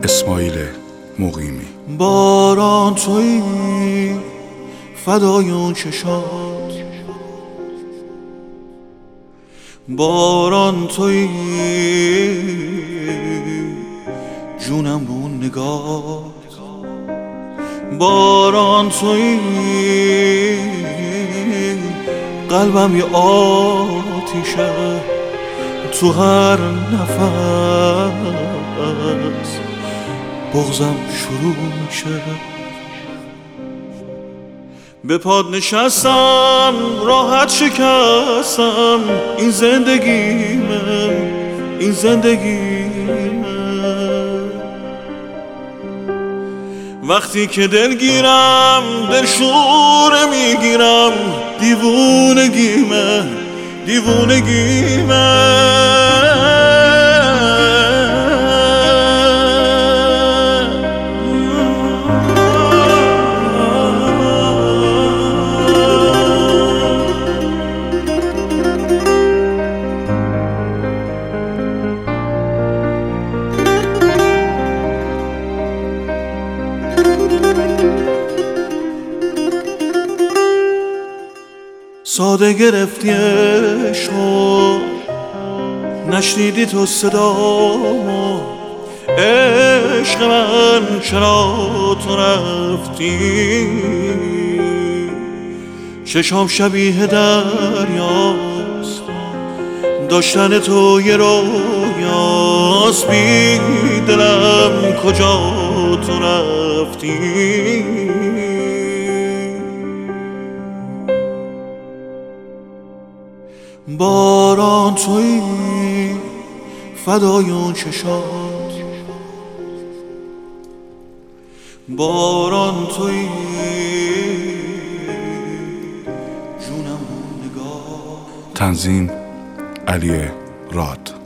اسماعیل مقیمی. باران تویی فدای اون چشات، باران تویی جونم رو اون نگاه، باران تویی قلبم یه آتیشه تو هر نفس بغضم شروع میشه. به پاد نشستم راحت شکستم، این زندگیمه، این زندگیمه. وقتی که دلگیرم دلشوره میگیرم، دیوونگیمه، دیوونگیمه. ساده گرفتی عشقو، نشنیدی تو صدامو، عشق من چرا تو رفتی؟ چشام شبیه دریاست، داشتن تو یه رویاست، بی دلم کجا تو رفتی؟ باران تویی فدای اون چشات، باران تویی جونم رو نگاه. تنظیم علی راد.